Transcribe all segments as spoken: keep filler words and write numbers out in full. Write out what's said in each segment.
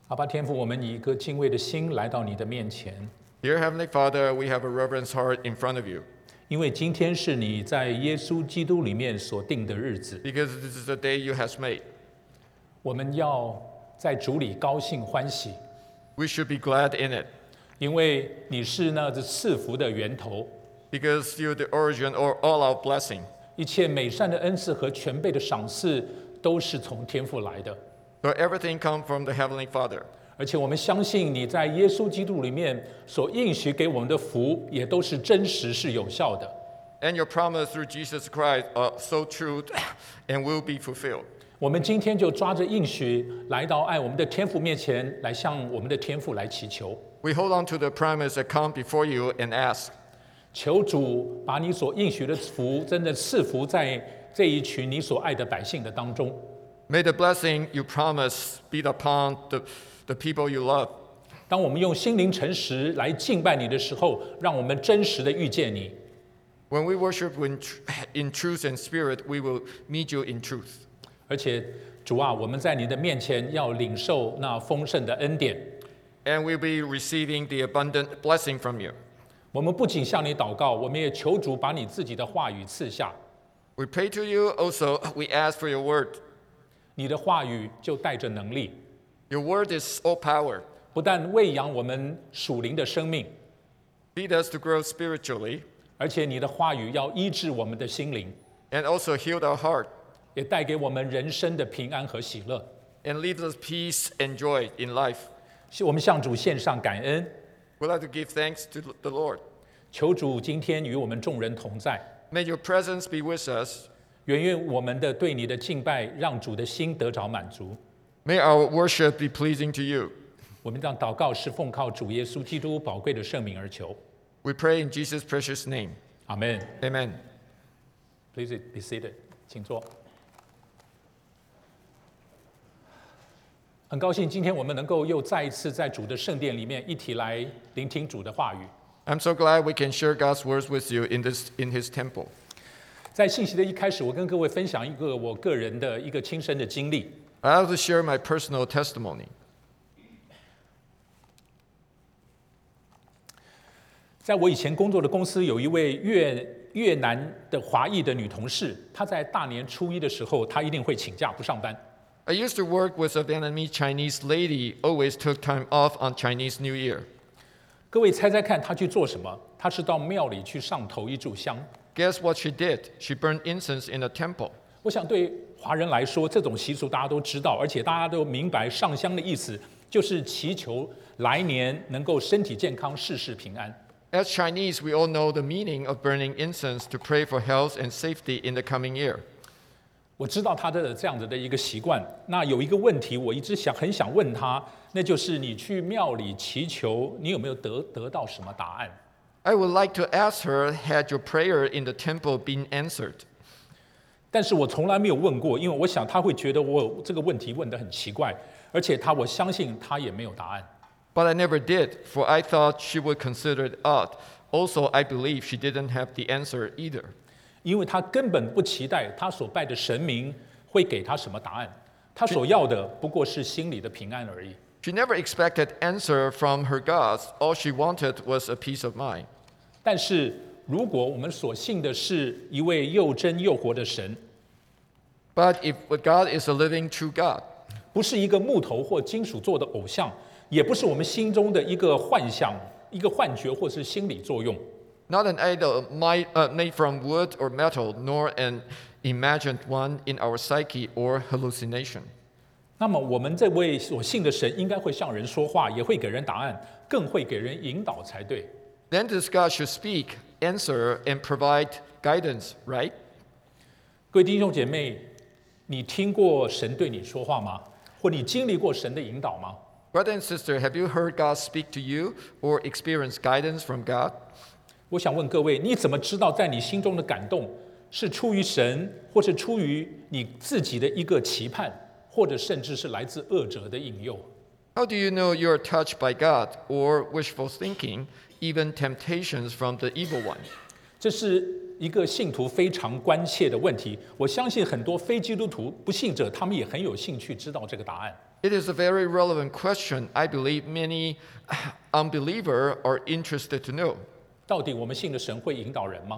阿爸天父，我们以一颗敬畏的心来到你的面前， Dear Heavenly Father, we have a reverence heart in front of you 因为今天是你在耶稣基督里面所定的日子， because this is the day you have made. 我们要在主里高兴欢喜， We should be glad in it 因为你是那这赐福的源头， because you're the origin of all our blessing. 一切美善的恩赐和全备的赏赐都是从天父来的。 So everything comes from the Heavenly Father. 而且我们相信你在耶稣基督里面所应许给我们的福，也都是真实是有效的。 And your promise through Jesus Christ are so true and will be fulfilled. 我们今天就抓着应许，来到爱我们的天父面前，来向我们的天父来祈求， We hold on to the promise that come before you and ask, 求主把你所应许的福，真的赐福在这一群你所爱的百姓的当中。 may the blessing you promise be upon the, the people you love. 当我们用心灵诚实来敬拜你的时候，让我们真实的遇见你。 When we worship in, in truth and spirit, we will meet you in truth. 而且主啊，我们在你的面前要领受那丰盛的恩典。 And we'll be receiving the abundant blessing from you. 我们不仅向你祷告，我们也求主把你自己的话语赐下。 We pray to you also, we ask for your word. 你的话语就带着能力， Your word is all power. 不但喂养我们属灵的生命， Lead us to grow spiritually 而且你的话语要医治我们的心灵， and also heal our heart 也带给我们人生的平安和喜乐。 and leave us peace and joy in life. 我们向主献上感恩， We'd like to give thanks to the Lord. 求主今天与我们众人同在， May your presence be with us. 愿愿我们的对你的敬拜，让主的心得着满足。 May our worship be pleasing to you. 我们让祷告是奉靠主耶稣基督宝贵的圣名而求， We pray in Jesus' precious name. 阿门。 Amen. Please be seated， 请坐。很高兴今天我们能够又再一次在主的圣殿里面一起来聆听主的话语。 I'm so glad we can share God's words with you in, this, in His temple. 在信息的一开始，我跟各位分享一个我个人的一个亲身的经历。 I have to share my personal testimony. 在我以前工作的公司，有一位越越南的华裔的女同事，她在大年初一的时候，她一定会请假不上班。 I used to work with a Vietnamese Chinese lady, always took time off on Chinese New Year. 各位猜猜看，她去做什么？她是到庙里去上头一炷香。 Guess what she did? She burned incense in a temple. 我想对华人来说，这种习俗大家都知道，而且大家都明白上香的意思，就是祈求来年能够身体健康、事事平安。 As Chinese, we all know the meaning of burning incense to pray for health and safety in the coming year. 我知道他的这样子的一个习惯。那有一个问题，我一直想很想问他，那就是你去庙里祈求，你有没有得得到什么答案？ I would like to ask her, had your prayer in the temple been answered? 但是我从来没有问过，因为我想他会觉得我这个问题问得很奇怪，而且他我相信他也没有答案。 But I never did, for I thought she would consider it odd. Also, I believe she didn't have the answer either. 因为他根本不期待他所拜的神明会给他什么答案，他所要的不过是心里的平安而已。 She never expected answer from her gods. All she wanted was a peace of mind. 但是如果我们所信的是一位又真又活的神， But if God is a living, true God, 不是一个木头或金属做的偶像，也不是我们心中的一个幻想、一个幻觉或是心理作用， not an idol might, uh, made from wood or metal, nor an imagined one in our psyche or hallucination. 那么我们这位所信的神应该会向人说话，也会给人答案，更会给人引导才对。 Then this God should speak, answer, and provide guidance, right? 各位弟兄姐妹，你听过神对你说话吗？或你经历过神的引导吗？ Brother and sister, have you heard God speak to you or experienced guidance from God? 我想问各位，你怎么知道在你心中的感动是出于神，或是出于你自己的一个期盼，或者甚至是来自恶者的引诱？ How do you know you're touched by God or wishful thinking, even temptations from the evil one? 这是一个信徒非常关切的问题。我相信很多非基督徒、不信者，他们也很有兴趣知道这个答案。 It is a very relevant question I believe many unbelievers are interested to know. 到底我们信的神会引导人吗？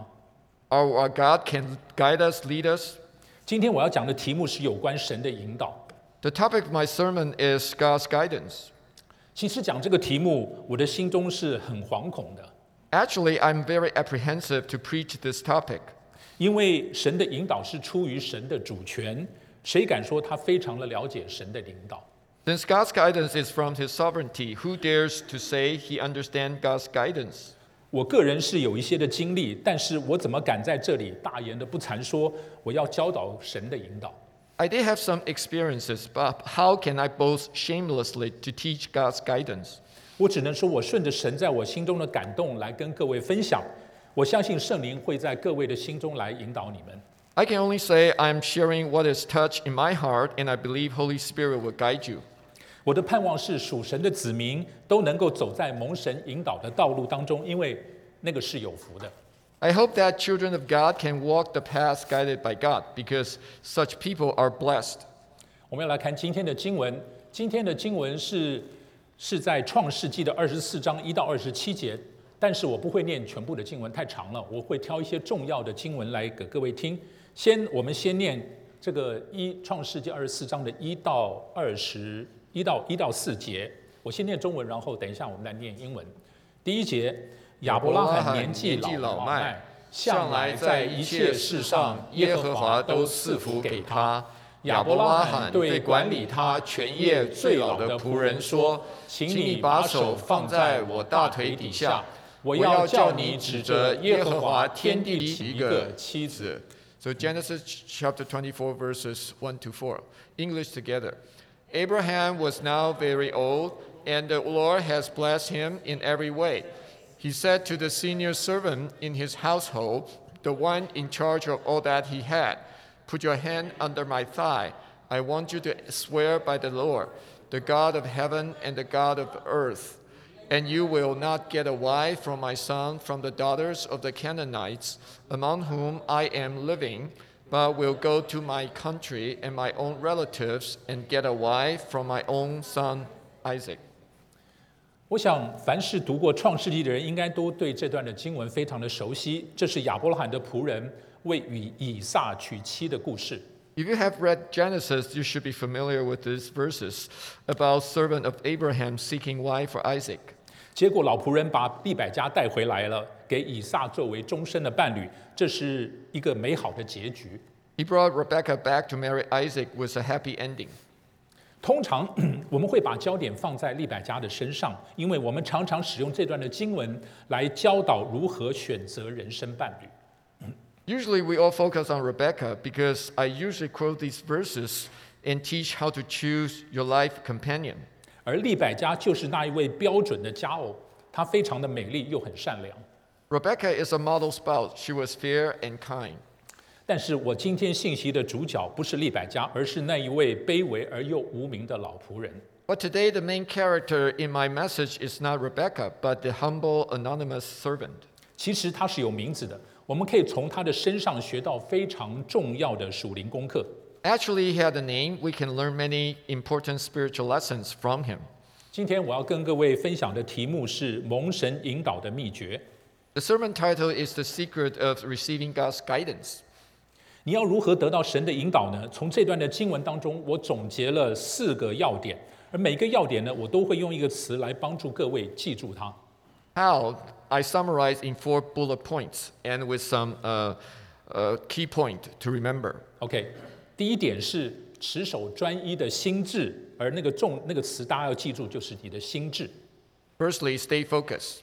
Our God can guide us, lead us. 今天我要讲的题目是有关神的引导。 The topic of my sermon is God's guidance. 其实讲这个题目，我的心中是很惶恐的， Actually, I'm very apprehensive to preach this topic 因为神的引导是出于神的主权，谁敢说他非常的了解神的引导？ since God's guidance is from His sovereignty. Who dares to say he understands God's guidance? 我个人是有一些的经历，但是我怎么敢在这里大言的不惭说我要教导神的引导？ I did have some experiences, but how can I boast shamelessly to teach God's guidance? 我只能说，我顺着神在我心中的感动来跟各位分享。我相信圣灵会在各位的心中来引导你们。 I can only say I'm sharing what is touched in my heart, and I believe Holy Spirit will guide you. 我的盼望是属神的子民都能够走在蒙神引导的道路当中，因为那个是有福的。 I hope that children of God can walk the path guided by God, because such people are blessed. 我们要来看今天的经文。今天的经文是是在创世纪的二十四章一到二十七节，但是我不会念全部的经文，太长了，我会挑一些重要的经文来给各位听。先，我们先念这个一创世纪二十四章的一到二十一到一到四节。我先念中文，然后等一下我们来念英文。第一节，亚伯拉罕年纪老迈，向来在一切事上耶和华都赐福给他。亚伯拉罕对管理他全业最老的仆人说：“请你把手放在我大腿底下，我要叫你指着耶和华天地起一个妻子。” So Genesis chapter twenty-four, verses one to four. English together. Abraham was now very old, and the Lord has blessed him in every way. He said to the senior servant in his household, the one in charge of all that he had, "Put your hand under my thigh. I want you to swear by the Lord, the God of heaven and the God of earth. And you will not get a wife from my son from the daughters of the Canaanites, among whom I am living, but will go to my country and my own relatives and get a wife from my own son Isaac." 我想，凡是读过创世纪的人，应该都对这段的经文非常的熟悉。这是亚伯拉罕的仆人为与以撒娶妻的故事。 If you have read Genesis, you should be familiar with these verses about servant of Abraham seeking wife for Isaac. 结果老仆人把利百加带回来了，给以撒作为终身的伴侣，这是一个美好的结局。 He brought Rebekah back to marry Isaac with a happy ending. 通常我们会把焦点放在利百加的身上，因为我们常常使用这段的经文来教导如何选择人生伴侣。 Usually we all focus on Rebekah because I usually quote these verses and teach how to choose your life companion. 而利百加就是那一位标准的佳偶，她非常的美丽又很善良。 Rebekah is a model spouse. She was fair and kind. 但是我今天信息的主角不是利百加，而是那一位卑微而又无名的老仆人。 But today the main character in my message is not Rebekah, but the humble anonymous servant. 其实他是有名字的，我们可以从他的身上学到非常重要的属灵功课。 Actually, he had a name. We can learn many important spiritual lessons from him. 今天我要跟各位分享的题目是蒙神引导的秘诀。 The sermon title is The Secret of Receiving God's Guidance. 你要如何得到神的引导呢？从这段的经文当中，我总结了四个要点，而每个要点呢，我都会用一个词来帮助各位记住它。 How? I summarize in four bullet points and with some uh, uh, key point to remember. OK， 第一点是持守专一的心智，而那个重那个词大家要记住，就是你的心智。 Firstly, stay focused.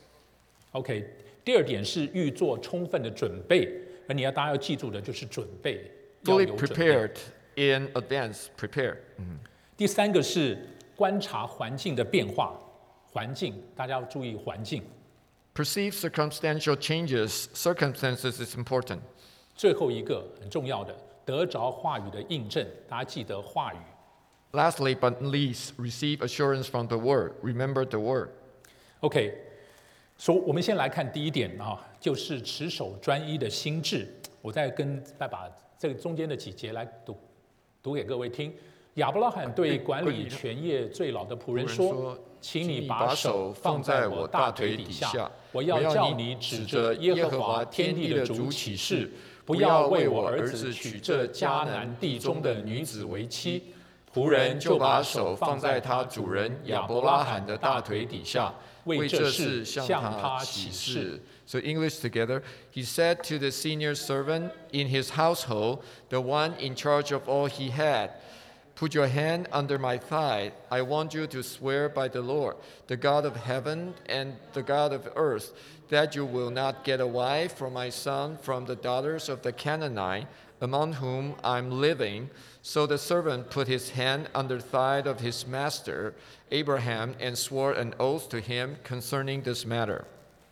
OK， 第二点是预做充分的准备，而你要大家要记住的就是准备，要 Fully 有准备。 prepared in advance. Prepare. 第三个是观察环境的变化，环境大家要注意环境。 Perceive circumstantial changes. Circumstances is important. 最后一个很重要的，得着话语的印证，大家记得话语。 Lastly, but not least, receive assurance from the word. Remember the word. OK， 所以我们先来看第一点啊，就是持守专一的心智。我再跟再把这个中间的几节来读读给各位听。 亚伯拉罕对管理全业最老的仆人说：“请你把手放在我大腿底下，我要叫你指着耶和华天地的主起誓，不要为我儿子娶这迦南地中的女子为妻。”仆人就把手放在他主人亚伯拉罕的大腿底下，为这事向他起誓。 So English together, he said to the senior servant in his household, the one in charge of all he had, "Put your hand under my thigh. I want you to swear by the Lord, the God of heaven and the God of earth, that you will not get a wife for my son from the daughters of the Canaanite, among whom I'm living." So the servant put his hand under the thigh of his master, Abraham, and swore an oath to him concerning this matter.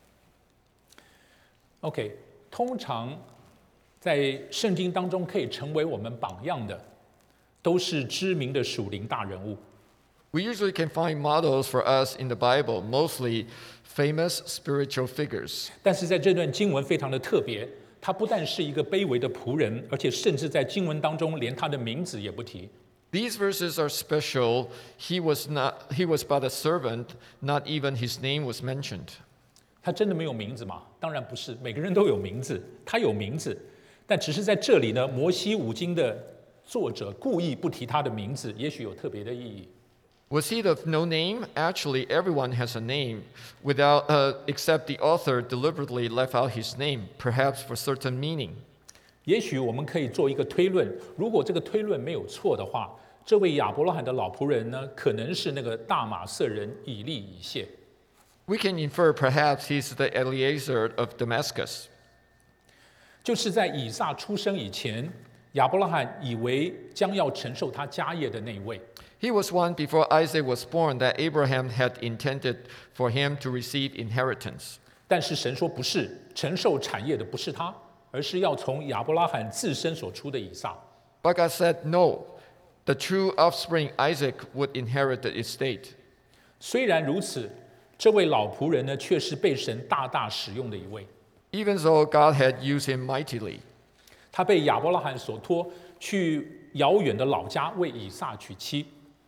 OK， 通常在圣经当中可以成为我们榜样的，都是知名的属灵大人物。 We usually can find models for us in the Bible, mostly famous spiritual figures. 但是在这段经文非常的特别，他不但是一个卑微的仆人，而且甚至在经文当中连他的名字也不提。 These verses are special. He was not. He was but a servant. Not even his name was mentioned. 他真的没有名字吗？当然不是，每个人都有名字，他有名字，但只是在这里呢，摩西五经的作者故意不提他的名字，也许有特别的意义。 Was he of no name? Actually, everyone has a name, without, uh, except the author deliberately left out his name, perhaps for certain meaning. 也许我们可以做一个推论，如果这个推论没有错的话，这位亚伯拉罕的老仆人呢，可能是那个大马色人以利以谢。 We can infer perhaps he's the Eliezer of Damascus. 就是在以撒出生以前，亚伯拉罕以为将要承受他家业的那一位。 He was one before Isaac was born that Abraham had intended for him to receive inheritance. 但是神说不是，承受产业的不是他，而是要从亚伯拉罕自身所出的以撒。 But God said no. The true offspring Isaac would inherit the estate. 虽然如此，这位老仆人呢，却是被神大大使用的一位。 Even though God had used him mightily. 他被亚伯拉罕所托去遥远的老家为以撒娶妻。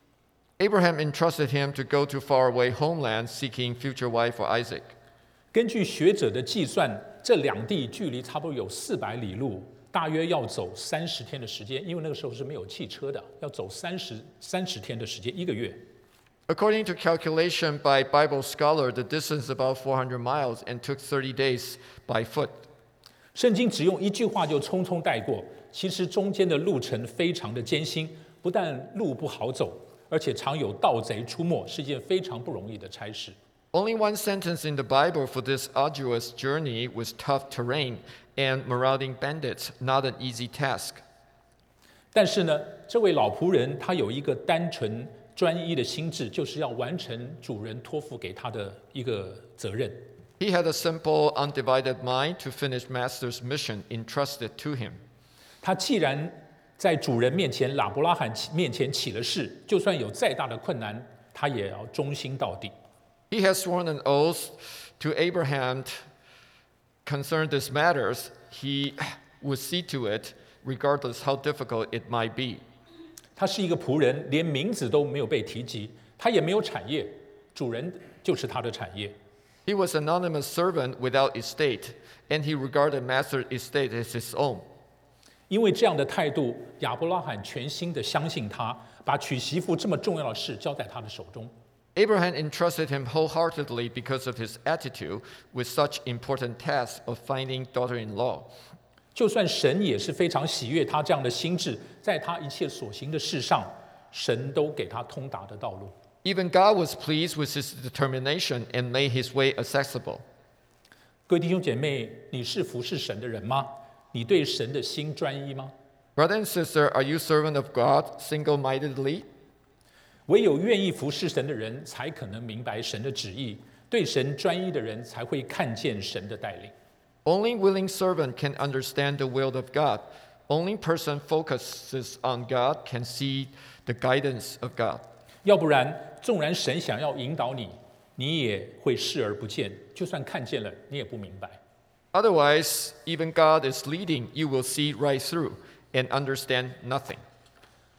Abraham entrusted him to go to faraway homeland seeking future wife for Isaac. 根据学者的计算，这两地距离差不多有四百里路，大约要走三十天的时间，因为那个时候是没有汽车的，要走三十三十天的时间，一个月。 According to calculation by Bible scholar, the distance is about four hundred miles and took thirty days by foot. 圣经只用一句话就匆匆带过，其实中间的路程非常的艰辛，不但路不好走，而且常有盗贼出没，是一件非常不容易的差事。 Only one sentence in the Bible for this arduous journey with tough terrain and marauding bandits, not an easy task. 但是呢，这位老仆人他有一个单纯专一的心智，就是要完成主人托付给他的一个责任。 He had a simple, undivided mind to finish Master's mission entrusted to him. 他既然在主人面前、亚伯拉罕面前起了誓，就算有再大的困难，他也要忠心到底。 He has sworn an oath to Abraham concerning these matters. He would see to it, regardless how difficult it might be. 他是一个仆人，连名字都没有被提及，他也没有产业，主人就是他的产业。 He was an anonymous servant without estate, and he regarded master's estate as his own. 因为这样的态度，亚伯拉罕全心的相信他，把娶媳妇这么重要的事交在他的手中。 Abraham entrusted him wholeheartedly because of his attitude with such important task of finding daughter-in-law. 就算神也是非常喜悦他这样的心智，在他一切所行的事上，神都给他通达的道路。 Even God was pleased with his determination and made his way accessible. 各位弟兄姐妹，你是服侍神的人吗？你对神的心专一吗？ Brother and sister, are you servant of God single-mindedly? 唯有愿意服侍神的人，才可能明白神的旨意；对神专一的人，才会看见神的带领。 Only willing servant can understand the will of God. Only person focuses on God can see the guidance of God. 要不然，纵然神想要引导你，你也会视而不见；就算看见了，你也不明白。 Otherwise, even God is leading, you will see right through and understand nothing.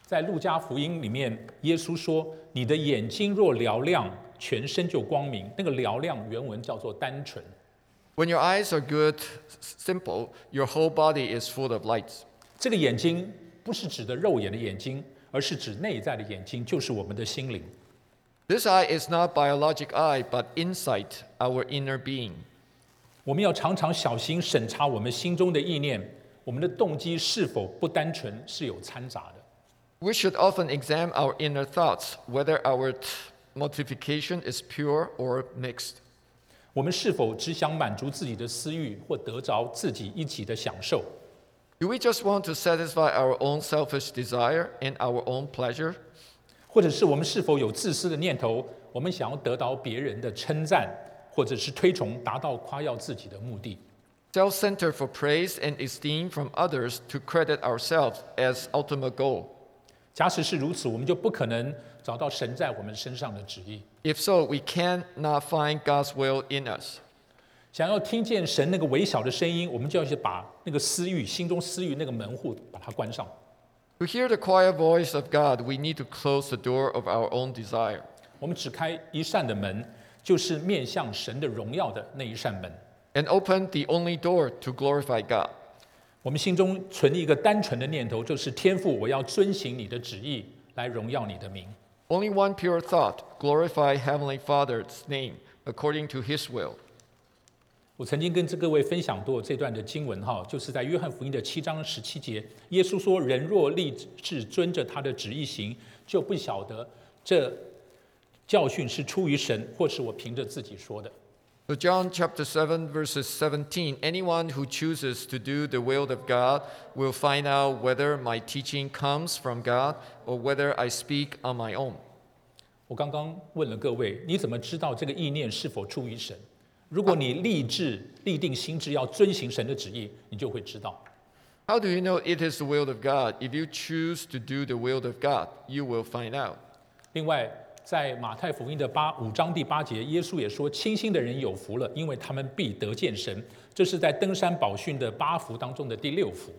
在路加福音里面，耶稣说：“你的眼睛若嘹亮，全身就光明。”那个嘹亮原文叫做单纯。 When your eyes are good, simple, your whole body is full of light. 这个眼睛不是指的肉眼的眼睛，而是指内在的眼睛，就是我们的心灵。 This eye is not biologic eye, but insight, our inner being. 我们要常常小心审查我们心中的意念，我们的动机是否不单纯，是有掺杂的。 We should often examine our inner thoughts, whether our t- motivation is pure or mixed. 我们是否只想满足自己的私欲，或得着自己一己的享受？ Do we just want to satisfy our own selfish desire and our own pleasure? 或者是我们是否有自私的念头？我们想要得到别人的称赞，或者是推崇，达到夸耀自己的目的。 Self-centered for praise and esteem from others to credit ourselves as ultimate goal. 假使是如此，我们就不可能找到神在我们身上的旨意。 If so, we cannot find God's will in us. 想要听见神那个微小的声音，我们就要去把那个私欲、心中私欲那个门户把它关上。 To hear the quiet voice of God, we need to close the door of our own desire. 我们只开一扇的门，就是面向神的荣耀的那一扇门。 And open the only door to glorify God. 我们心中存一个单纯的念头，就是天父，我要遵行你的旨意，来荣耀你的名。 Only one pure thought, glorify Heavenly Father's name according to His will. 我曾经跟这各位分享过这段的经文哈，就是在约翰福音的七章十七节，耶稣说：“人若立志遵着他的旨意行，就不晓得这教训是出于神，或是我凭着自己说的。” So John chapter seven verses seventeen, anyone who chooses to do the will of God will find out whether my teaching comes from God or whether I speak on my own. 我刚刚问了各位，你怎么知道这个意念是否出于神？如果你立志、立定心志要遵行神的旨意，你就会知道。 How do you know it is the will of God? If you choose to do the will of God, you will find out. 另外，在马太福音的八五章第八节，耶稣也说：“清心的人有福了，因为他们必得见神。”这是在登山宝训的八福当中的第六福。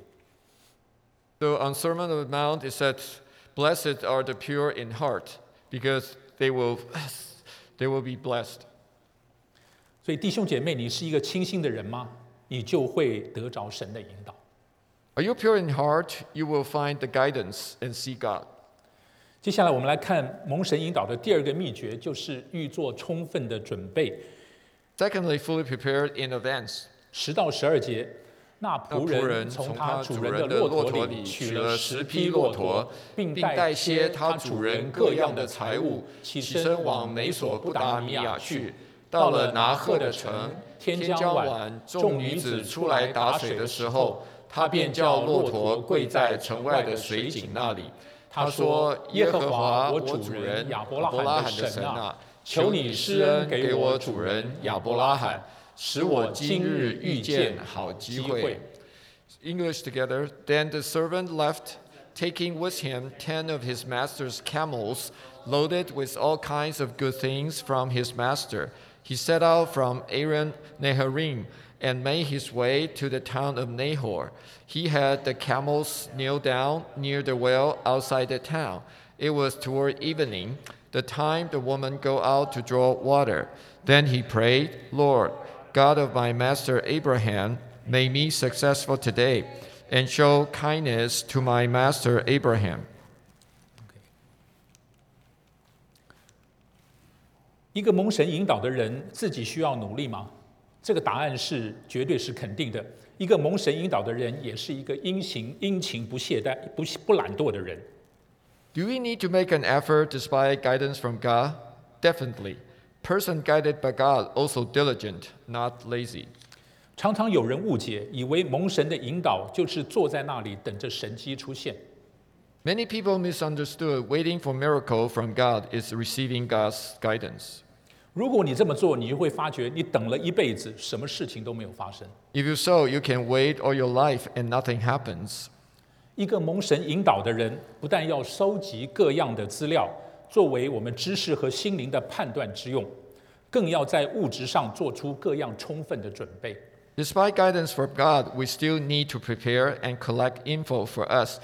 So on Sermon on the Mount, it said, "Blessed are the pure in heart, because they will, they will be blessed." 所以弟兄姐妹，你是一个清心的人吗？你就会得着神的引导。 Are you pure in heart? You will find the guidance and see God. 接下来我们来看蒙神引导的第二个秘诀，就是预做充分的准备。 Secondly, fully prepared in advance. 十到十二节，那仆那仆人人从从他他主人主人的的骆驼骆驼里里取取了了十十匹匹骆骆驼驼， 并并带些他他主人人各各样的样的财财物物， 起起身往美身往美索不索不达米亚达米亚去去。 到到了了拿拿鹤鹤的城的城， 天天将晚将晚， 众众女女子子出来出来打打水的水的时时候候， 他他便便叫叫骆骆驼驼跪跪在在城外城外的的水水井那里井那里。 他他说说：“ 耶和耶和华， 华我主我主人人亚伯亚伯拉罕的拉罕的神神啊啊， 求你求你施施恩恩给给我我主主人人亚亚伯拉伯拉罕罕， 使使我今我今日日遇遇见见好机机会。” 会。English together. Then the servant left, taking with him ten of his master's camels, loaded with all kinds of good things from his master. He set out from Aaron Naharaim and made his way to the town of Nahor. He had the camels kneel down near the well outside the town. It was toward evening, the time the woman go out to draw water. Then he prayed, Lord, God of my master Abraham, make me successful today, and show kindness to my master Abraham. 一个蒙神引导的人，自己需要努力吗？这个答案是绝对是肯定的。一个蒙神引导的人，也是一个殷勤、殷勤不懈怠、不不懒惰的人。 Do we need to make an effort despite guidance from God? Definitely. Person guided by God also diligent, not lazy. 常常有人误解，以为蒙神的引导就是坐在那里等着神迹出现。 Many people misunderstood waiting for miracle from God is receiving God's guidance. 如果你这么做，你就会发觉，你等了一辈子，什么事情都没有发生。 If you so, you can wait all your life and nothing happens. 一个蒙神引导的人，不但要收集各样的资料，作为我们知识和心灵的判断之用，更要在物质上做出各样充分的准备。 Despite guidance from God, we still need to prepare and collect info for us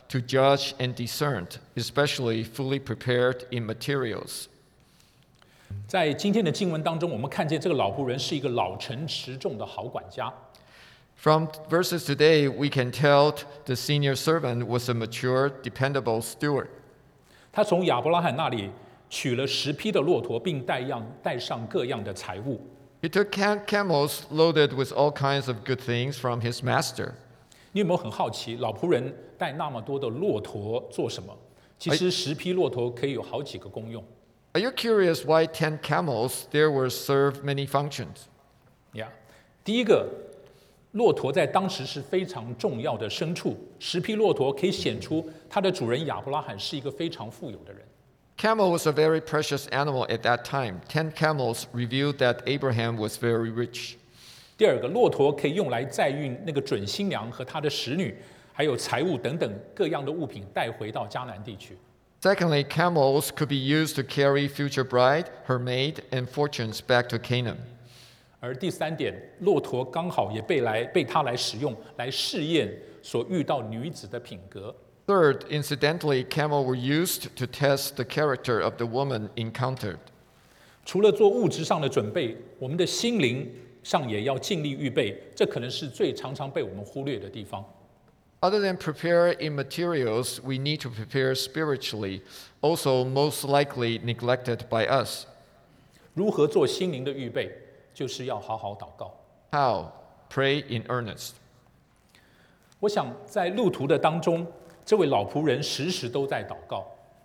to judge and discern, especially fully prepared in materials. 在今天的经文当中，我们看见这个老仆人是一个老成持重的好管家。 From verses today, we can tell the senior servant was a mature, dependable steward. 他从亚伯拉罕那里取了十匹的骆驼，并带样带上各样的财物。 He took cam- camels loaded with all kinds of good things from his master. 你有没有很好奇，老仆人带那么多的骆驼做什么？其实十匹骆驼可以有好几个功用。 Are you curious why ten camels there were served many functions? 呀、yeah. 第一个，骆驼在当时是非常重要的牲畜，十匹骆驼可以显出它的主人亚伯拉罕是一个非常富有的人。 Camel was a very precious animal at that time. Ten camels revealed that Abraham was very rich. 第二个，骆驼可以用来载运那个准新娘和她的使女，还有财物等等各样的物品带回到迦南地区。 Secondly, camels could be used to carry future bride, her maid, and fortunes back to Canaan. 而第三点，骆驼刚好也被来被他来使用，来试验所遇到女子的品格。 Third, incidentally, camels were used to test the character of the woman encountered. 除了做物质上的准备，我们的心灵上也要尽力预备，这可能是最常常被我们忽略的地方。 Other than prepare in materials, we need to prepare spiritually, also most likely neglected by us. 如何做心灵的预备，就是要好好祷告。 How? Pray in earnest. 我想在路途的当中，这位老仆人时时都在祷告。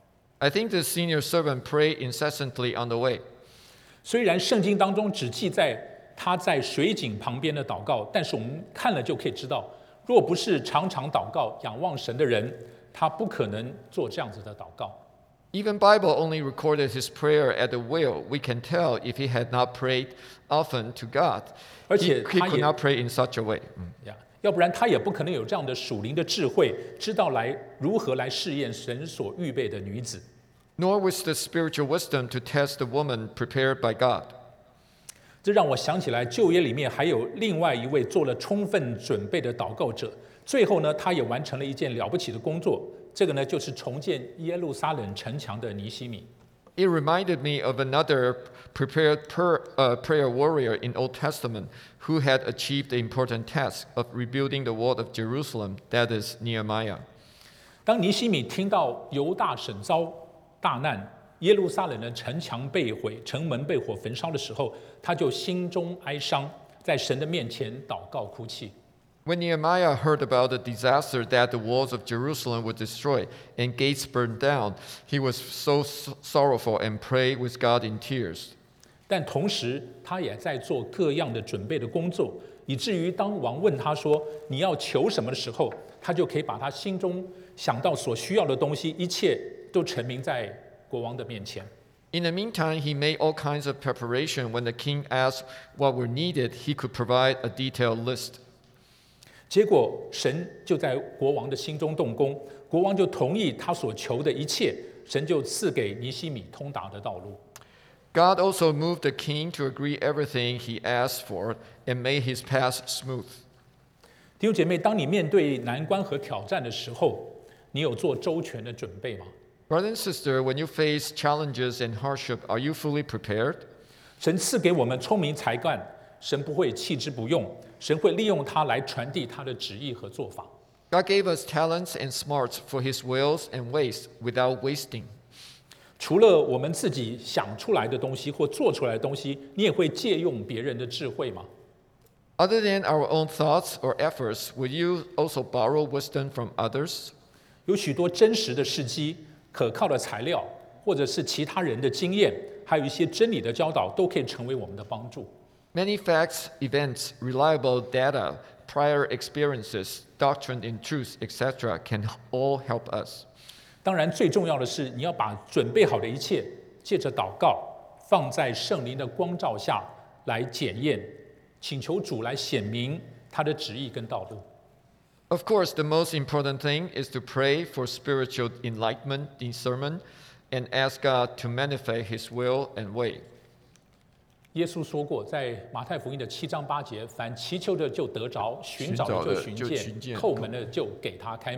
I think the senior servant prayed incessantly on the way. 虽然圣经当中只记载他在水井旁边的祷告，但是我们看了就可以知道，若不是常常祷告、仰望神的人，他不可能做这样子的祷告。 Even Bible only recorded his prayer at the well. We can tell if he had not prayed often to God. 而 He, 且 he 他 could 也 not pray in such a way. 呀，要不然他也不可能有这样的属灵的智慧，知道来如何来试验神所预备的女子。 Nor was the spiritual wisdom to test the woman prepared by God. 这让我想起来，旧约里面还有另外一位做了充分准备的祷告者，最后呢，他也完成了一件了不起的工作。这个呢，就是重建耶路撒冷城墙的尼西米。 It reminded me of another prepared per, uh, prayer warrior in Old Testament who had achieved the important task of rebuilding the wall of Jerusalem, that is Nehemiah. 当尼西米听到犹大省遭大难，耶路撒冷的城墙被毁，城门被火焚烧的时候，他就心中哀伤，在神的面前祷告哭泣。 When Nehemiah heard about the disaster that the walls of Jerusalem were destroyed and gates burned down, he was so sorrowful and prayed with God in tears. 但同时，他也在做各样的准备的工作，以至于当王问他说你要求什么的时候，他就可以把他心中想到所需要的东西，一切都陈明在国王的面前。 In the meantime, he made all kinds of preparation. When the king asked what were needed, he could provide a detailed list. 结果神就在国王的心中动工，国王就同意他所求的一切，神就赐给尼西米通达的道路。 God also moved the king to agree everything he asked for and made his path smooth. 弟兄姐妹，当你面对难关和挑战的时候，你有做周全的准备吗？ Brother and sister, when you face challenges and hardship, are you fully prepared? 神赐给我们聪明才干，神不会弃之不用，神会利用它来传递他的旨意和做法。 God gave us talents and smarts for his wills and ways without wasting. 除了我们自己想出来的东西或做出来的东西，你也会借用别人的智慧吗？ Other than our own thoughts or efforts, will you also borrow wisdom from others? 有许多真实的事迹、可靠的材料，或者是其他人的经验，还有一些真理的教导，都可以成为我们的帮助。 Many facts, events, reliable data, prior experiences, doctrine and truth, et cetera can all help us. 当然，最重要的是，你要把准备好的一切，借着祷告，放在圣灵的光照下来检验，请求主来显明他的旨意跟道路。 Of course, the most important thing is to pray for spiritual enlightenment, discernment, and ask God to manifest his will and way. 耶稣说过，在马太福音的七章八节，凡祈求的就得着，寻找的就寻寻找的就寻见， 见叩门的就给他开门。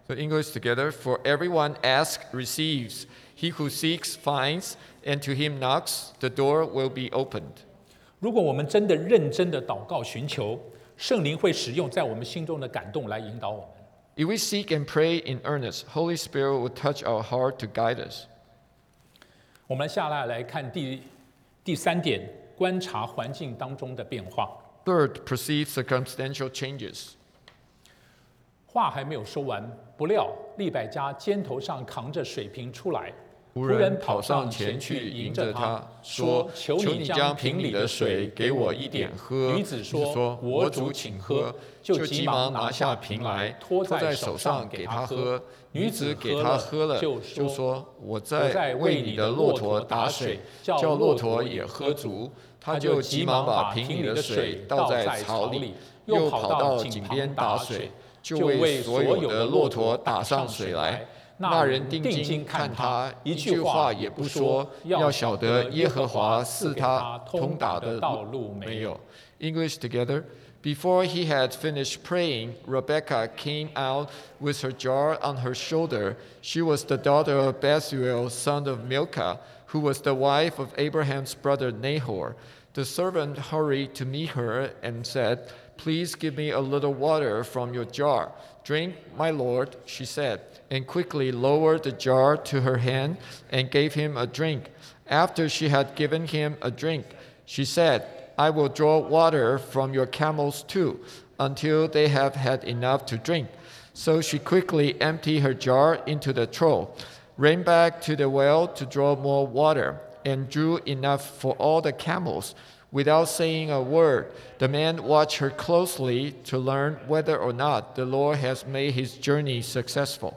So English together. For everyone asks, receives. He who seeks, finds. And to him knocks, the door will be opened. 如果我们真的认真的祷告寻求，圣灵会使用在我们心中的感动来引导我们。 If we seek and pray in earnest, Holy Spirit will touch our heart to guide us. 我们下来来看第第三点，观察环境当中的变化。 Third, perceive circumstantial changes. 话还没有说完，不料利百加肩头上扛着水瓶出来， 仆人跑上前去迎着他，说：“求你将瓶里的水给我一点喝。” 女子说：“我主，请喝。” 就急忙拿下瓶来，托在手上给他喝。女子给他喝了，就说：“我在为你的骆驼打水，叫骆驼也喝足。”他就急忙把瓶里的水倒在槽里，又跑到井边打水，就为所有的骆驼打上水来。那人定睛看他，一句话也不说，要晓得耶和华赐他通达的道路没有。English together. Before he had finished praying, Rebekah came out with her jar on her shoulder. She was the daughter of Bethuel, son of Milcah, who was the wife of Abraham's brother Nahor. The servant hurried to meet her and said, "Please give me a little water from your jar." "Drink, my lord," she said, and quickly lowered the jar to her hand and gave him a drink. After she had given him a drink, she said, "I will draw water from your camels too, until they have had enough to drink." So she quickly emptied her jar into the trough, ran back to the well to draw more water, and drew enough for all the camels. Without saying a word, the man watched her closely to learn whether or not the Lord has made his journey successful.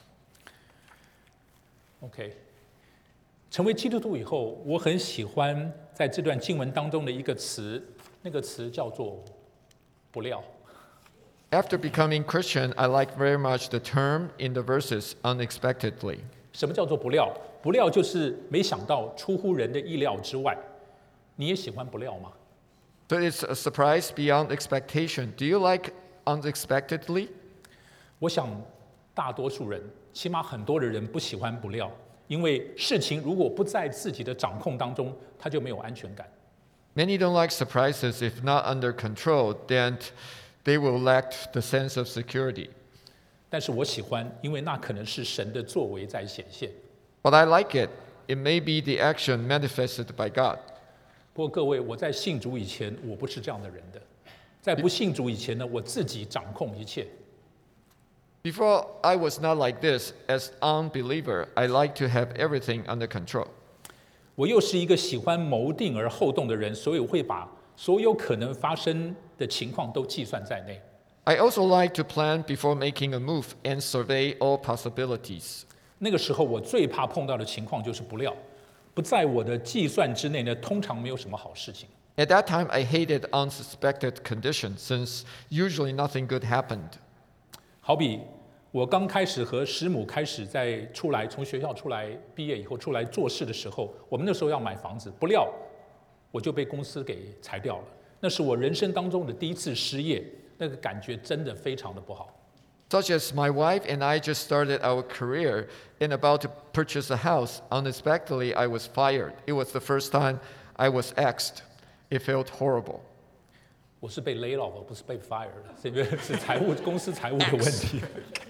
OK， 成为基督徒以后，我很喜欢在这段经文当中的一个词，那个词叫做“不料”。 After becoming Christian, I like very much the term in the verses "unexpectedly." 什么叫做不料？不料就是没想到，出乎人的意料之外。你也喜欢不料吗？ So it's a surprise beyond expectation. Do you like unexpectedly? 我想大多数人，起码很多的人不喜欢不料，因为事情如果不在自己的掌控当中，他就没有安全感。 Many don't like surprises. If not under control, then they will lack the sense of security. 但是我喜欢，因为那可能是神的作为在显现。 But I like it. It may be the action manifested by God. 不过各位，我在信主以前，我不是这样的人的。在不信主以前呢，我自己掌控一切。 Before I was not like this. As unbeliever, I like to have everything under control. 我又是一个喜欢谋定而后动的人，所以我会把所有可能发生的情况都计算在内。 I also like to plan before making a move and survey all possibilities. 那个时候，我最怕碰到的情况就是不料。不在我的计算之内呢，通常没有什么好事情。 At that time, I hated unsuspected conditions since usually nothing good happened. 好比我刚开始和师母开始在出来从学校出来毕业以后出来做事的时候，我们那时候要买房子，不料我就被公司给裁掉了。那是我人生当中的第一次失业，那个感觉真的非常的不好。 Such as my wife and I just started our career and about to purchase a house. Unexpectedly, I was fired. It was the first time I was axed. It felt horrible. 我是被 lay off， 不是被 fire 的，这个是财务公司财务的问题。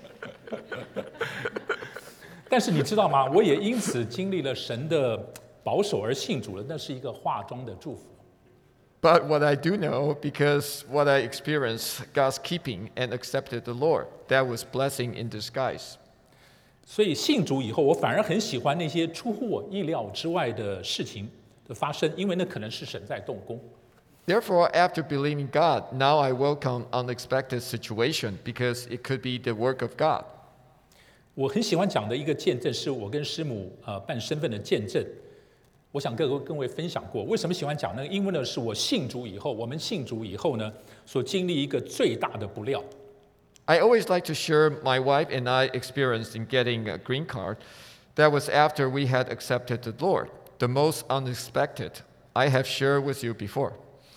但是你知道吗？我也因此经历了神的保守而信主了，那是一个化妆的祝福。 But what I do know, because what I experienced God's keeping and accepted the Lord, that was blessing in disguise. 所以信主以后，我反而很喜欢那些出乎我意料之外的事情的发生，因为那可能是神在动工。 Therefore, after believing God, now I welcome unexpected situation because it could be the work of God. 我很喜欢讲的一个见证，是我跟师母呃办身份的见证。我想跟各位分享过，为什么喜欢讲那个？因为呢，是我信主以后，我们信主以后呢，所经历一个最大的不料。 I always like to share my wife and I experienced in getting a green card. That was after we had accepted the Lord. The most unexpected I have shared with you before.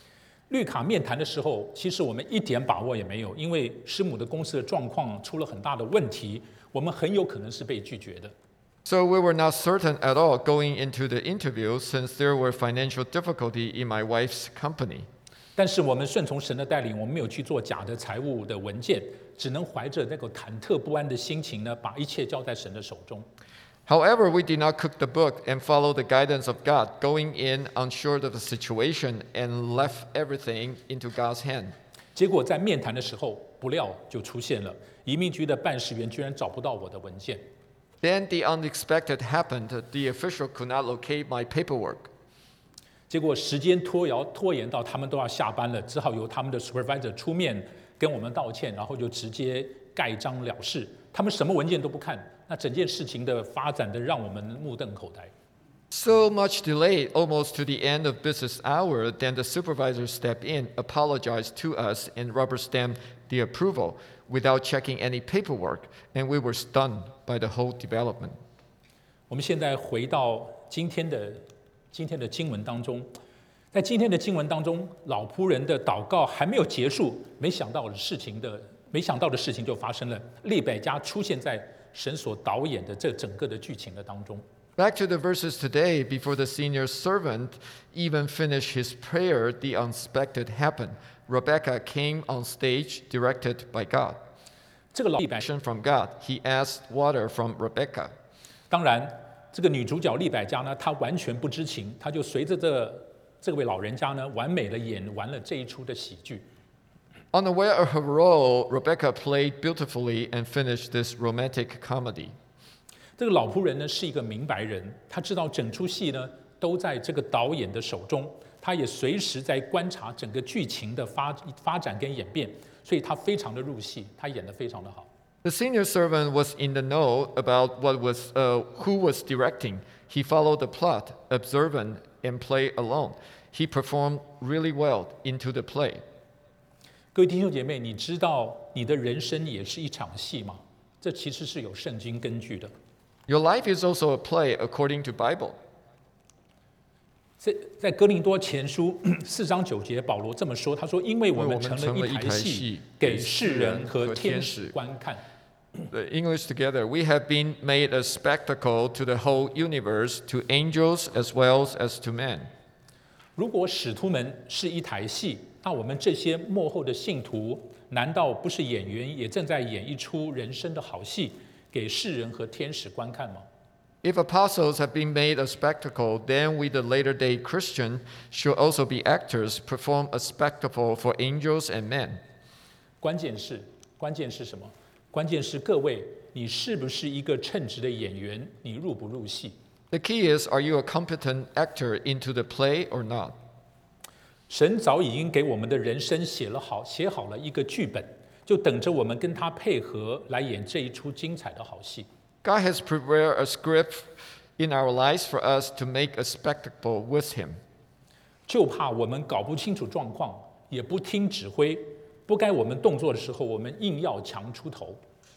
绿卡面谈的时候，其实我们一点把握也没有，因为师母的公司的状况出了很大的问题，我们很有可能是被拒绝的。 So we were not certain at all going into the interview since there were financial difficulty in my wife's company. 但是我们顺从神的带领，我们没有去做假的财务的文件，只能怀着那个忐忑不安的心情呢，把一切交在神的手中。 However, we did not cook the book and follow the guidance of God, going in unsure of the situation and left everything into God's hand. 结果在面谈的时候，不料就出现了移民局的办事员居然找不到我的文件。 Then the unexpected happened. The official could not locate my paperwork. 结果时间拖摇拖延到他们都要下班了，只好由他们的 supervisor 出面跟我们道歉，然后就直接盖章了事。他们什么文件都不看，那整件事情的发展的让我们目瞪口呆。 So much delayed, almost to the end of business hour, then the supervisor stepped in, apologized to us, and rubber stamped the approval without checking any paperwork, and we were stunned by the whole development. 我们现在回到今天的今天的经文当中，在今天的经文当中，老仆人的祷告还没有结束，没想到的事情的没想到的事情就发生了，利百加出现在神所导演的这整个的剧情的当中。 Back to the verses today, before the senior servant even finished his prayer, the unexpected happened. Rebecca came on stage, directed by God. 这个老利百 From God, he asked water from Rebecca. 当然，这个女主角利百加呢，她完全不知情，她就随着这这位老人家呢，完美的演完了这一出的喜剧。 Unaware of her role, Rebecca played beautifully and finished this romantic comedy. 这个老仆人呢是一个明白人，他知道整出戏呢都在这个导演的手中，他也随时在观察整个剧情的发发展跟演变，所以他非常的入戏，他演得非常的好。 The senior servant was in the know about what was, uh, who was directing. He followed the plot, observant, and played alone. He performed really well into the play. 各位弟兄姐妹，你知道你的人生也是一场戏吗？这其实是有圣经根据的。 Your life is also a play according to Bible. 在在哥林多前书四章九节，保罗这么说，他说：“因为我们成了一台戏，给世人和天使观看。” The English together, we have been made a spectacle to the whole universe, to angels as well as to men. 如果使徒们是一台戏，那我们这些幕后的信徒，难道不是演员，也正在演一出人生的好戏，给世人和天使观看吗？ If apostles have been made a spectacle, then we, the later day Christian, should also be actors, perform a spectacle for angels and men. 关键是，关键是什么？关键是各位，你是不是一个称职的演员？你入不入戏？ The key is, are you a competent actor into the play or not? 神早已经给我们的人生写了好，写好了一个剧本，就等着我们跟他配合来演这一出精彩的好戏。 God has prepared a script in our lives for us to make a spectacle with Him. 就怕我们搞不清楚状况，也不听指挥，不该我们动作的时候，我们硬要强出头。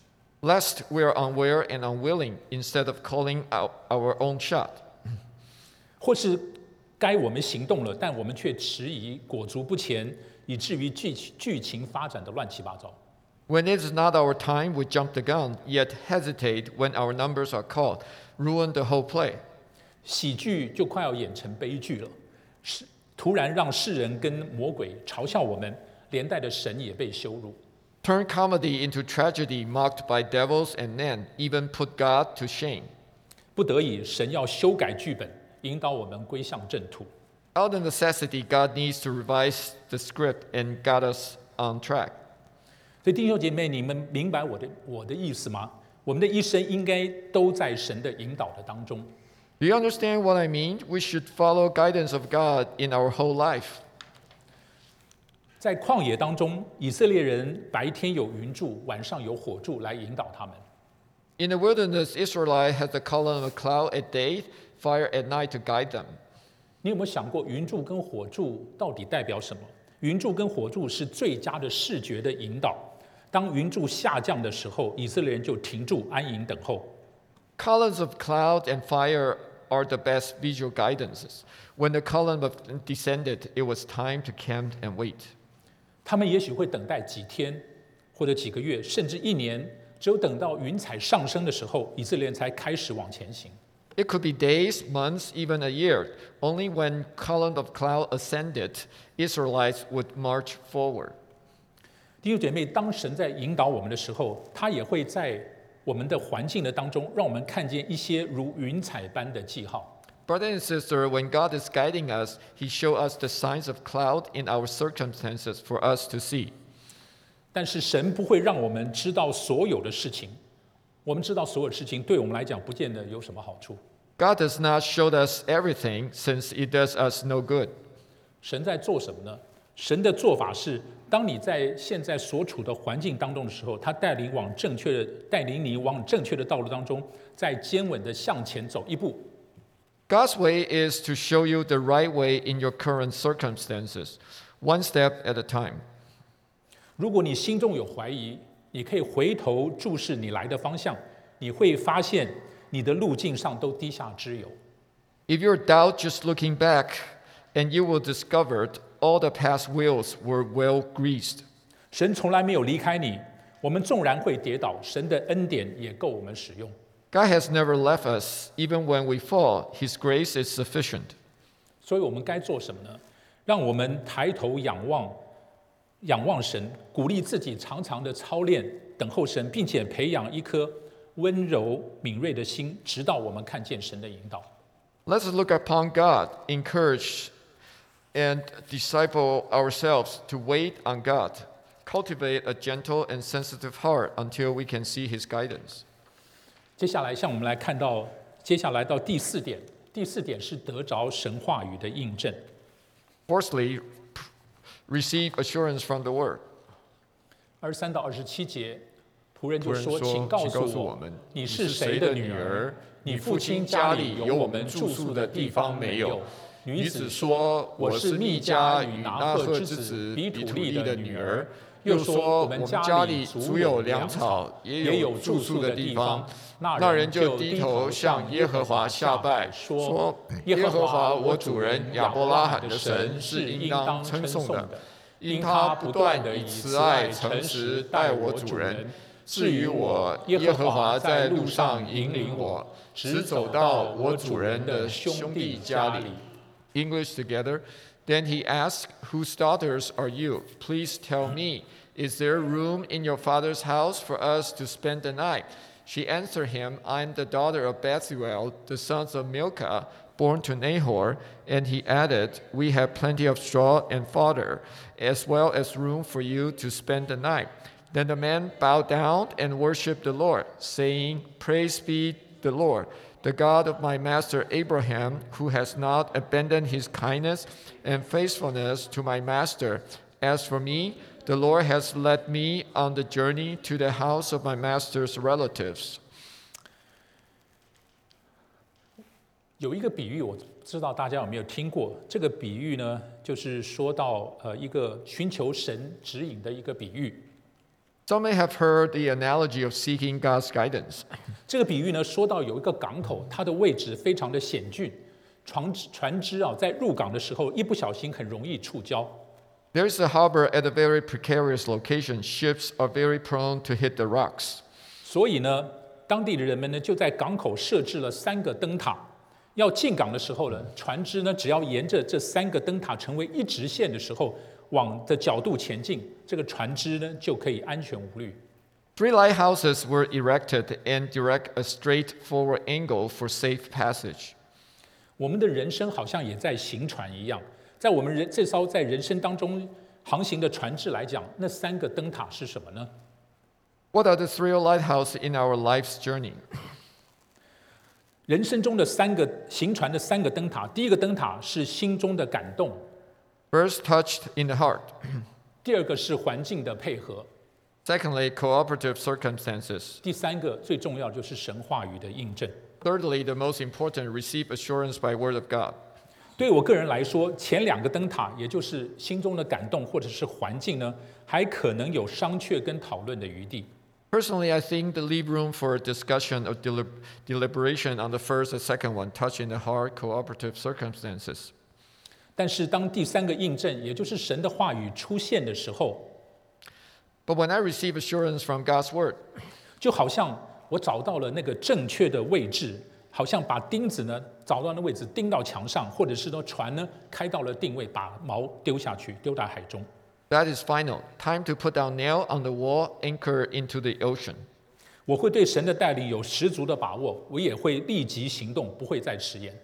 Lest we are unaware and unwilling instead of calling out our own shot. 或是该我们行动了，但我们却迟疑，裹足不前，以至于剧剧情发展的乱七八糟。 When it is not our time, we jump the gun, yet hesitate when our numbers are called, ruin the whole play. 喜剧就快要演成悲剧了，是突然让世人跟魔鬼嘲笑我们，连带的神也被羞辱。 Turn comedy into tragedy, mocked by devils and men, even put God to shame. 不得已，神要修改剧本，引导我们归向正途。 Out of necessity, God needs to revise the script and got us on track. 所以弟兄姐妹，你们明白我的我的意思吗？我们的一生应该都在神的引导的当中。 Do you understand what I mean? We should follow guidance of God in our whole life. 在旷野当中，以色列人白天有云柱，晚上有火柱来引导他们。 In the wilderness, Israelite has a column of cloud at day, fire at night to guide them. 你有没有想过，云柱跟火柱到底代表什么？云柱跟火柱是最佳的视觉的引导。当云柱下降的时候，以色列人就停住，安营等候。 Columns of cloud and fire are the best visual guidances. When the column of descended, it was time to camp and wait. 他们也许会等待几天，或者几个月，甚至一年，只有等到云彩上升的时候，以色列人才开始往前行。 It could be days, months, even a year. Only when column of cloud ascended, Israelites would march forward. 弟兄姐妹，当神在引导我们的时候，他也会在我们的环境的当中，让我们看见一些如云彩般的记号。 Brother and sister, when God is guiding us, He shows us the signs of cloud in our circumstances for us to see. 但是神不会让我们知道所有的事情，我们知道所有的事情对我们来讲不见得有什么好处。 God does not show us everything since it does us no good. 神在做什么呢？神的做法是，当你在现在所处的环境当中的时候，他带领往正确的带领你往正确的道路当中，再坚稳的向前走一步。 God's way is to show you the right way in your current circumstances, one step at a time. 如果你心中有怀疑，你可以回头注视你来的方向，你会发现你的路径上都滴下脂油。 If you're doubt just looking back, and you will discover all the past wheels were well greased. 神从来没有离开你，我们纵然会跌倒，神的恩典也够我们使用。 God has never left us. Even when we fall, His grace is sufficient. 所以我们该做什么呢？让我们抬头仰望，仰望神，鼓励自己常常的操练，等候神，并且培养一颗温柔敏锐的心，直到我们看见神的引导。 Let's look upon God, encourage and disciple ourselves to wait on God. Cultivate a gentle and sensitive heart until we can see His guidance. 接下来，向我们来看到，接下来到第四点。第四点是得着神话语的印证。 Fourthly, receive assurance from the Word. 二十三到二十七节，仆人就说：“ 仆人说请告诉请告诉我我们， 你是谁的女儿？你父亲家里有我们住宿的地方没有？”女子说：“我是密加与拿鹤之子比土利的女儿。”又说：“我们家里足有粮草，也有住宿的地方。”那人就低头向耶和华下拜，说：“耶和华我主人亚伯拉罕的神是应当称颂的，因他不断地以慈爱诚实待我主人。至于我，耶和华在路上引领我，直走到我主人的兄弟家里。” English together. Then he asked, "Whose daughters are you? Please tell me. Is there room in your father's house for us to spend the night?" She answered him, "I'm the daughter of Bethuel, the sons of Milcah, born to Nahor." And he added, "We have plenty of straw and fodder, as well as room for you to spend the night." Then the man bowed down and worshipped the Lord, saying, "Praise be the Lord, the God of my master Abraham, who has not abandoned his kindness and faithfulness to my master. As for me, the Lord has led me on the journey to the house of my master's relatives." 有一个比喻，我不知道大家有没有听过。这个比喻呢，就是说到呃一个寻求神指引的一个比喻。Some may have heard the analogy of seeking God's guidance. 这个比喻呢，说到有一个港口，它的位置非常的险峻，船船只啊在入港的时候，一不小心很容易触礁。There is a harbor at a very precarious location. Ships are very prone to hit the rocks. 所以呢，当地的人们呢就在港口设置了三个灯塔。要进港的时候呢，船只呢只要沿着这三个灯塔成为一直线的时候，往的角度前进，这个船只呢就可以安全无虑。Three lighthouses were erected and direct a straightforward angle for safe passage. 我们的人生好像也在行船一样，在我们人这艘在人生当中航行的船只来讲，那三个灯塔是什么呢？ What are the three lighthouses in our life's journey? 人生中的三个行船的三个灯塔，第一个灯塔是心中的感动。First, touched in the heart. 第二个是环境的配合。Secondly, cooperative circumstances. 第三个最重要就是神话语的印证。Thirdly, the most important, receive assurance by word of God. 对我个人来说，前两个灯塔，也就是心中的感动或者是环境呢，还可能有商榷跟讨论的余地。 Personally, I think they leave room for a discussion or delib- deliberation on the first and second one, touching the hard cooperative circumstances. 但是当第三个印证，也就是神的话语出现的时候， But when I receive assurance from God's word, 就好像我找到了那个正确的位置，好像把钉子呢找到那位置钉到墙上，或者是说船呢开到了定位，把锚丢下去，丢到海中。 that is final. Time to put down nail on the wall, anchor into the ocean. 我会对神的带领有十足的把握，我也会立即行动，不会再迟延。